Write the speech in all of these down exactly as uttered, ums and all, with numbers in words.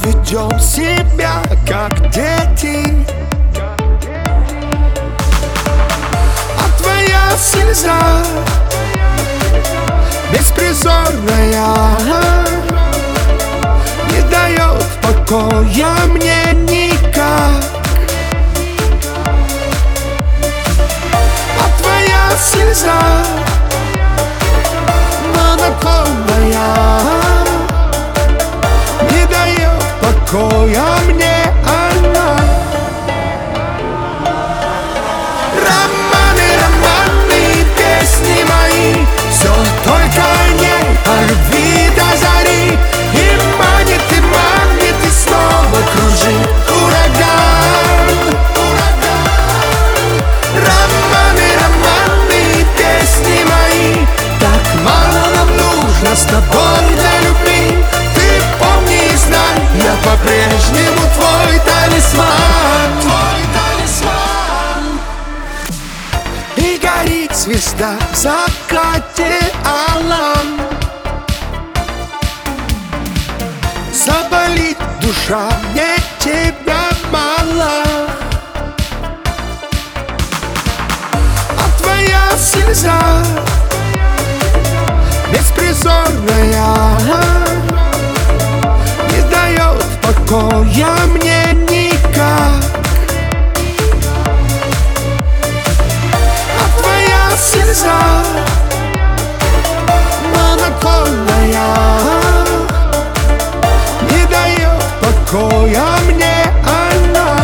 ведем себя как дети, а твоя слеза беспризорная не дает покоя мне никак. А твоя слеза монотонная не дает покоя мне она. Романы, романы, песни мои, все только не о любви до зари. И манит, и манит, и снова кружит ураган, ураган. Романы, романы, песни мои, так мало нам нужно с тобой для любви. Ты помни и знай, я по-прежнему твой талисман, твой талисман. И горит звезда в закате алом, заболит душа, мне тебя мало. А твоя слеза беспризорная не дает покоя мне никак. А твоя слеза монотонная не дает покоя мне она.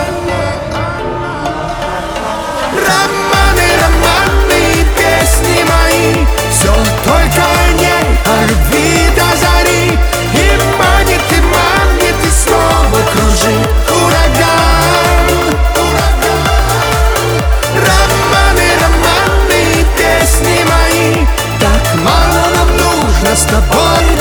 Романы, романы, песни мои, все только не о любви до зари. И манит, и манит, и снова кружит ураган, ураган. Романы, романы, песни мои, так мало нам нужно с тобой